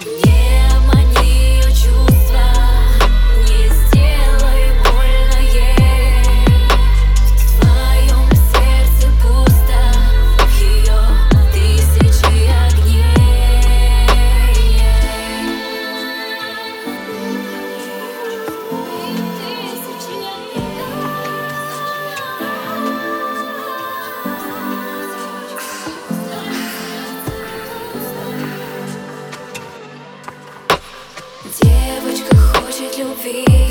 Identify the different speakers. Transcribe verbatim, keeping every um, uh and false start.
Speaker 1: Не обмани ее чувства, не сделай больно ей. В твоем сердце пусто, в ее тысячи огней. Девочка хочет любви.